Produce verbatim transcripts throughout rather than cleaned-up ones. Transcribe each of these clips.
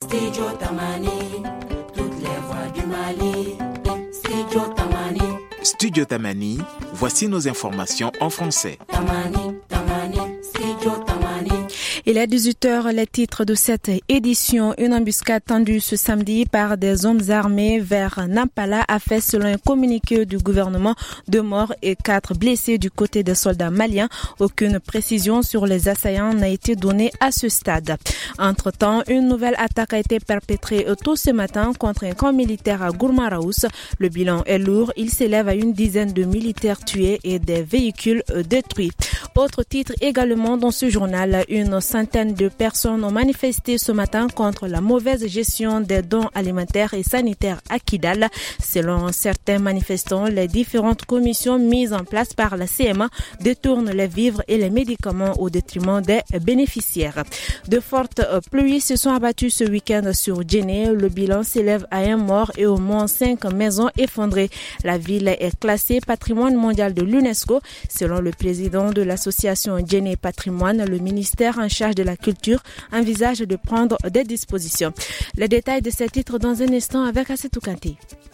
Studio Tamani, toutes les voix du Mali. Studio Tamani. Studio Tamani, voici nos informations en français. Tamani, Tamani, Studio Tamani. Il est dix-huit heures, les titres de cette édition. Une embuscade tendue ce samedi par des hommes armés vers Nampala a fait, selon un communiqué du gouvernement, deux morts et quatre blessés du côté des soldats maliens. Aucune précision sur les assaillants n'a été donnée à ce stade. Entre-temps, une nouvelle attaque a été perpétrée tôt ce matin contre un camp militaire à Gourmaraous. Le bilan est lourd. Il s'élève à une dizaine de militaires tués et des véhicules détruits. Autre titre également dans ce journal, une centaine de personnes ont manifesté ce matin contre la mauvaise gestion des dons alimentaires et sanitaires à Kidal. Selon certains manifestants, les différentes commissions mises en place par la C M A détournent les vivres et les médicaments au détriment des bénéficiaires. De fortes pluies se sont abattues ce week-end sur Djenné. Le bilan s'élève à un mort et au moins cinq maisons effondrées. La ville est classée patrimoine mondial de l'UNESCO. Selon le président de l'association Djenné Patrimoine, le ministère en charge de la culture envisage de prendre des dispositions. Les détails de ces titres dans un instant avec Assetou Kanté.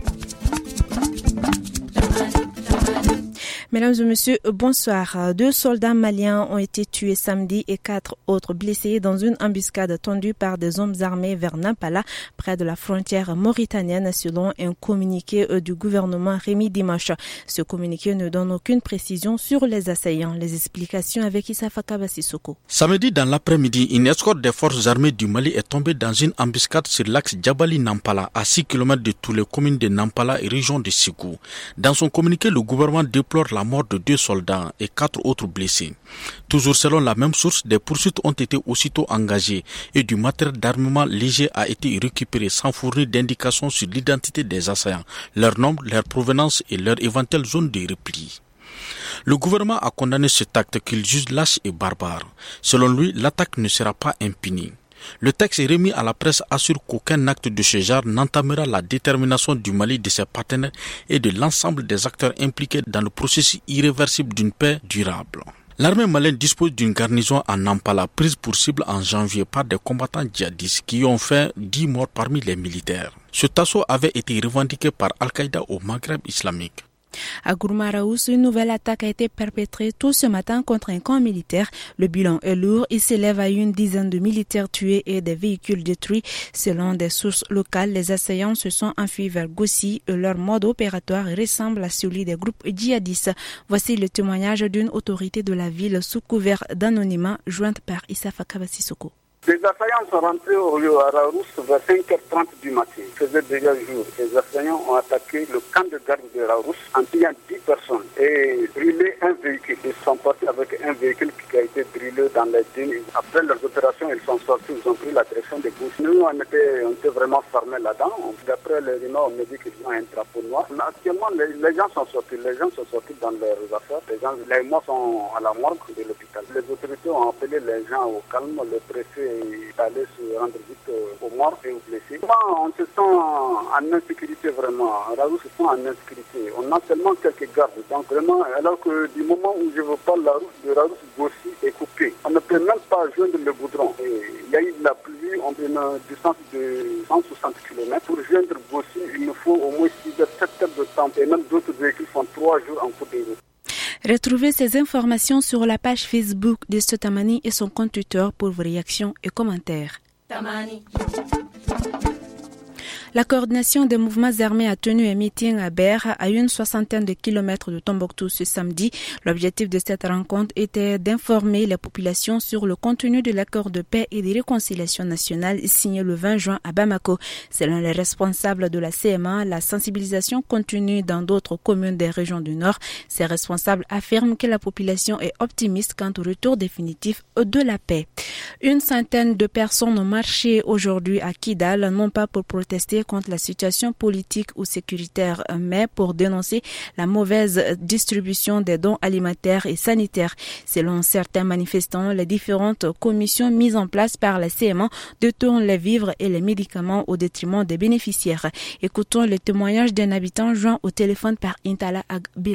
Mesdames et messieurs, bonsoir. Deux soldats maliens ont été tués samedi et quatre autres blessés dans une embuscade tendue par des hommes armés vers Nampala, près de la frontière mauritanienne, selon un communiqué du gouvernement Rémi Dimanche. Ce communiqué ne donne aucune précision sur les assaillants. Les explications avec Issa Fakaba Sissoko. Samedi dans l'après-midi, une escorte des forces armées du Mali est tombée dans une embuscade sur l'axe Djabali-Nampala, à six kilomètres de toutes les communes de Nampala et région de Ségou. Dans son communiqué, le gouvernement déplore la mort de deux soldats et quatre autres blessés. Toujours selon la même source, des poursuites ont été aussitôt engagées et du matériel d'armement léger a été récupéré sans fournir d'indications sur l'identité des assaillants, leur nombre, leur provenance et leur éventuelle zone de repli. Le gouvernement a condamné cet acte qu'il juge lâche et barbare. Selon lui, l'attaque ne sera pas impunie. Le texte remis à la presse assure qu'aucun acte de ce genre n'entamera la détermination du Mali, de ses partenaires et de l'ensemble des acteurs impliqués dans le processus irréversible d'une paix durable. L'armée malienne dispose d'une garnison à Nampala prise pour cible en janvier par des combattants djihadistes qui ont fait dix morts parmi les militaires. Ce assaut avait été revendiqué par Al-Qaïda au Maghreb islamique. À Gourmaraous, une nouvelle attaque a été perpétrée tout ce matin contre un camp militaire. Le bilan est lourd. Il s'élève à une dizaine de militaires tués et des véhicules détruits. Selon des sources locales, les assaillants se sont enfuis vers Gossi et leur mode opératoire ressemble à celui des groupes djihadistes. Voici le témoignage d'une autorité de la ville sous couvert d'anonymat, jointe par Issa Fakaba Sissoko. Les assaillants sont rentrés au lieu à Raous vers cinq heures trente du matin. Il faisait déjà jour. Les assaillants ont attaqué le camp de garde de Raous en tuant dix personnes et brûlé un véhicule. Ils sont partis avec un véhicule qui a été brûlé dans les dunes. Après leurs opérations, ils sont sortis, ils ont pris la direction de Gousse. Nous, on était, on était vraiment fermés là-dedans. D'après les rumeurs, on me dit qu'ils ont un drapeau noir. Mais actuellement, les, les gens sont sortis. Les gens sont sortis dans leurs affaires. Les, gens, les morts sont à la morgue de l'hôpital. Les autorités ont appelé les gens au calme. Le préfet et aller se rendre vite aux morts et aux blessés. On se sent en insécurité vraiment. Raoult se sent en insécurité. On a seulement quelques gardes. Donc vraiment, alors que du moment où je vous parle, la route de Raoult-Gossi est coupée. On ne peut même pas joindre le goudron. Et il y a eu de la pluie, on a une distance de cent soixante kilomètres. Pour joindre Gossi, il nous faut au moins six à sept heures de temps. Et même d'autres véhicules font trois jours en cours de route. Retrouvez ces informations sur la page Facebook de ce Tamani et son compte Twitter pour vos réactions et commentaires. Tamani. La coordination des mouvements armés a tenu un meeting à Ber, à une soixantaine de kilomètres de Tombouctou ce samedi. L'objectif de cette rencontre était d'informer les populations sur le contenu de l'accord de paix et de réconciliation nationale signé le vingt juin à Bamako. Selon les responsables de la C M A, la sensibilisation continue dans d'autres communes des régions du Nord. Ces responsables affirment que la population est optimiste quant au retour définitif de la paix. Une centaine de personnes ont marché aujourd'hui à Kidal, non pas pour protester contre la situation politique ou sécuritaire, mais pour dénoncer la mauvaise distribution des dons alimentaires et sanitaires. Selon certains manifestants, les différentes commissions mises en place par la C M A détournent les vivres et les médicaments au détriment des bénéficiaires. Écoutons le témoignage d'un habitant joint au téléphone par Intala Ag Bilal.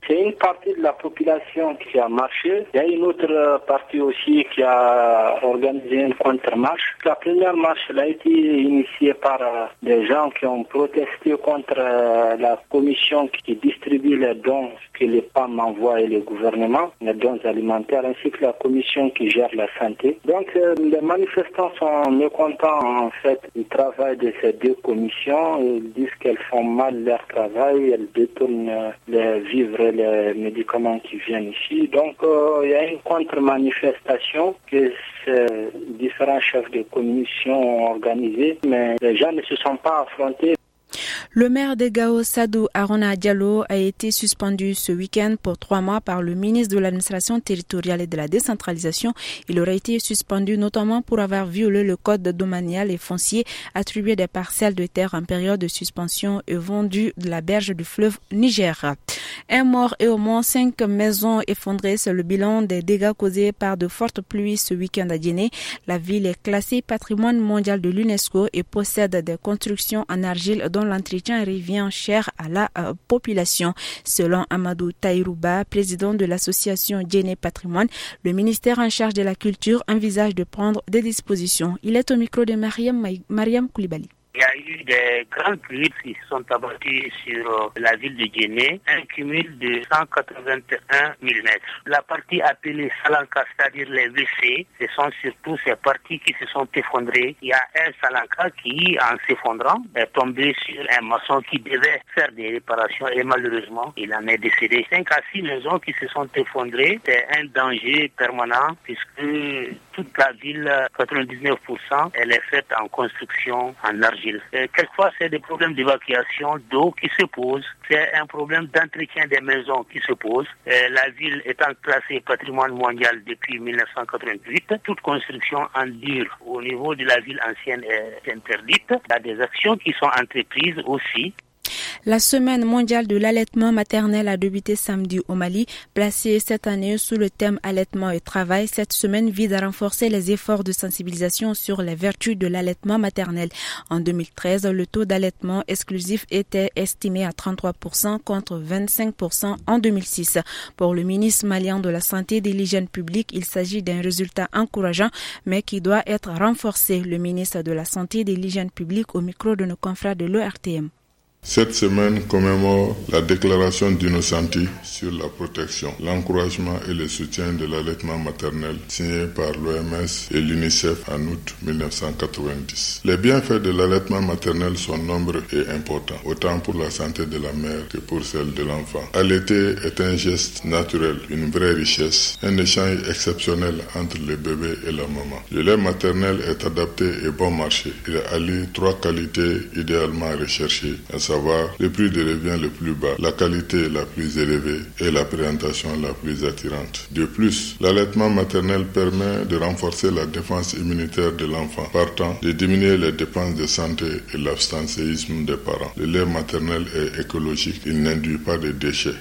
C'est une partie de la population qui a marché. Il y a une autre partie aussi qui a organisé une contre-marche. La première marche elle a été initiée par des gens qui ont protesté contre la commission qui distribue les dons que les P A M envoient et le gouvernement, les dons alimentaires, ainsi que la commission qui gère la santé. Donc les manifestants sont mécontents en fait du travail de ces deux commissions. Ils disent qu'elles font mal leur travail, elles détournent les vivres et les médicaments qui viennent ici. Donc euh, il y a une contre-manifestation que ces différents chefs de commission ont organisée, mais les gens ne se sont pas affrontés. Le maire de Gao, Sadou Arona Diallo, a été suspendu ce week-end pour trois mois par le ministre de l'administration territoriale et de la décentralisation. Il aurait été suspendu notamment pour avoir violé le code domanial et foncier, attribué des parcelles de terre en période de suspension et vendu de la berge du fleuve Niger. Un mort et au moins cinq maisons effondrées, c'est le bilan des dégâts causés par de fortes pluies ce week-end à Djenné. La ville est classée patrimoine mondial de l'UNESCO et possède des constructions en argile dont l'entretien revient cher à la euh, population. Selon Amadou Taïrouba, président de l'association Djenné Patrimoine, le ministère en charge de la culture envisage de prendre des dispositions. Il est au micro de Mariam, Mariam Koulibaly. Il y a eu des grandes pluies qui sont abattues sur la ville de Djenné, un cumul de cent quatre-vingt-un millimètres. La partie appelée Salanka, c'est-à-dire les W C, ce sont surtout ces parties qui se sont effondrées. Il y a un Salanka qui, en s'effondrant, est tombé sur un maçon qui devait faire des réparations et malheureusement, il en est décédé. Cinq à six maisons qui se sont effondrées, c'est un danger permanent puisque toute la ville, quatre-vingt-dix-neuf pour cent, elle est faite en construction en argile. Euh, quelquefois, c'est des problèmes d'évacuation d'eau qui se posent. C'est un problème d'entretien des maisons qui se pose. Euh, la ville étant classée patrimoine mondial depuis mille neuf cent quatre-vingt-huit, toute construction en dur au niveau de la ville ancienne est interdite. Il y a des actions qui sont entreprises aussi. La semaine mondiale de l'allaitement maternel a débuté samedi au Mali. Placée cette année sous le thème allaitement et travail, cette semaine vise à renforcer les efforts de sensibilisation sur les vertus de l'allaitement maternel. En deux mille treize, le taux d'allaitement exclusif était estimé à trente-trois pour cent contre vingt-cinq pour cent en deux mille six. Pour le ministre malien de la Santé et de l'Hygiène publique, il s'agit d'un résultat encourageant, mais qui doit être renforcé. Le ministre de la Santé et de l'Hygiène publique au micro de nos confrères de l'O R T M. Cette semaine commémore la déclaration d'Innocenti sur la protection, l'encouragement et le soutien de l'allaitement maternel signé par l'O M S et l'UNICEF en août mille neuf cent quatre-vingt-dix. Les bienfaits de l'allaitement maternel sont nombreux et importants, autant pour la santé de la mère que pour celle de l'enfant. Allaiter est un geste naturel, une vraie richesse, un échange exceptionnel entre le bébé et la maman. Le lait maternel est adapté et bon marché. Il allie trois qualités idéalement recherchées, à savoir le prix de revient le plus bas, la qualité la plus élevée et la présentation la plus attirante. De plus, l'allaitement maternel permet de renforcer la défense immunitaire de l'enfant, partant de diminuer les dépenses de santé et l'absentéisme des parents. Le lait maternel est écologique, il n'induit pas de déchets.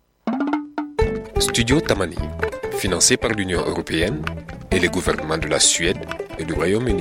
Studio Tamani, financé par l'Union européenne et les gouvernements de la Suède et du Royaume-Uni.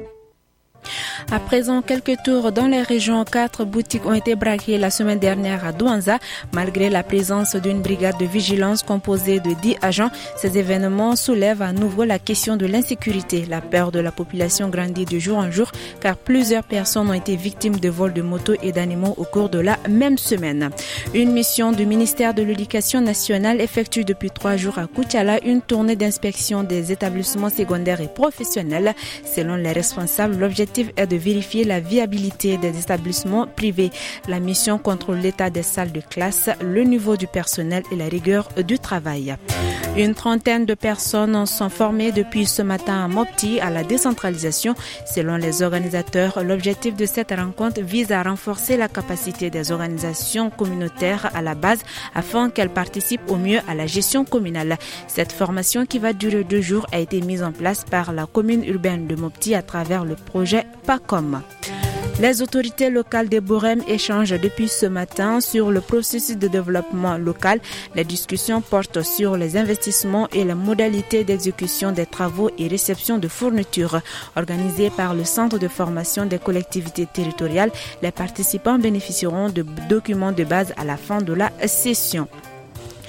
À présent, quelques tours dans les régions. Quatre boutiques ont été braquées la semaine dernière à Douanza. Malgré la présence d'une brigade de vigilance composée de dix agents, ces événements soulèvent à nouveau la question de l'insécurité. La peur de la population grandit de jour en jour car plusieurs personnes ont été victimes de vols de motos et d'animaux au cours de la même semaine. Une mission du ministère de l'Éducation nationale effectue depuis trois jours à Koutiala une tournée d'inspection des établissements secondaires et professionnels. Selon les responsables, l'objectif est de vérifier la viabilité des établissements privés. La mission contrôle l'état des salles de classe, le niveau du personnel et la rigueur du travail. Une trentaine de personnes sont formées depuis ce matin à Mopti à la décentralisation. Selon les organisateurs, l'objectif de cette rencontre vise à renforcer la capacité des organisations communautaires à la base afin qu'elles participent au mieux à la gestion communale. Cette formation qui va durer deux jours a été mise en place par la commune urbaine de Mopti à travers le projet PACOM. Les autorités locales de Borem échangent depuis ce matin sur le processus de développement local. Les discussions portent sur les investissements et les modalités d'exécution des travaux et réception de fournitures. Organisés par le Centre de formation des collectivités territoriales, les participants bénéficieront de documents de base à la fin de la session.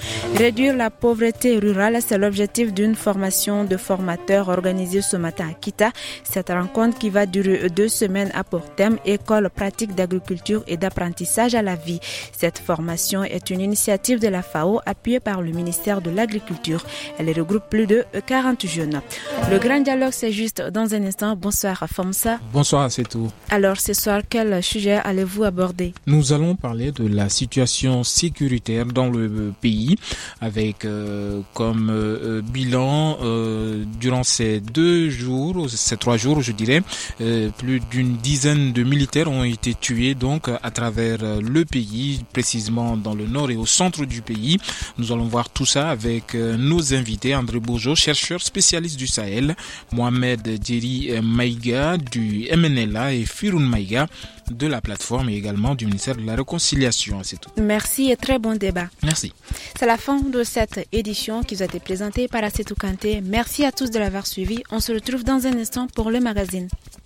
Réduire la pauvreté rurale, c'est l'objectif d'une formation de formateurs organisée ce matin à Kita. Cette rencontre qui va durer deux semaines a pour thème École pratique d'agriculture et d'apprentissage à la vie. Cette formation est une initiative de la F A O appuyée par le ministère de l'Agriculture. Elle regroupe plus de quarante jeunes. Le grand dialogue, c'est juste dans un instant. Bonsoir Famsa. Bonsoir, c'est tout. Alors ce soir, quel sujet allez-vous aborder? Nous allons parler de la situation sécuritaire dans le pays avec euh, comme euh, bilan euh, durant ces deux jours, ces trois jours je dirais, euh, plus d'une dizaine de militaires ont été tués donc à travers le pays, précisément dans le nord et au centre du pays. Nous allons voir tout ça avec euh, nos invités, André Bourgeot, chercheur spécialiste du Sahel, Mohamed Djeri Maïga du M N L A et Firoun Maïga de la plateforme et également du ministère de la Réconciliation. C'est tout. Merci et très bon débat. Merci. C'est la fin de cette édition qui vous a été présentée par Assetou Kanté. Merci à tous de l'avoir suivi. On se retrouve dans un instant pour le magazine.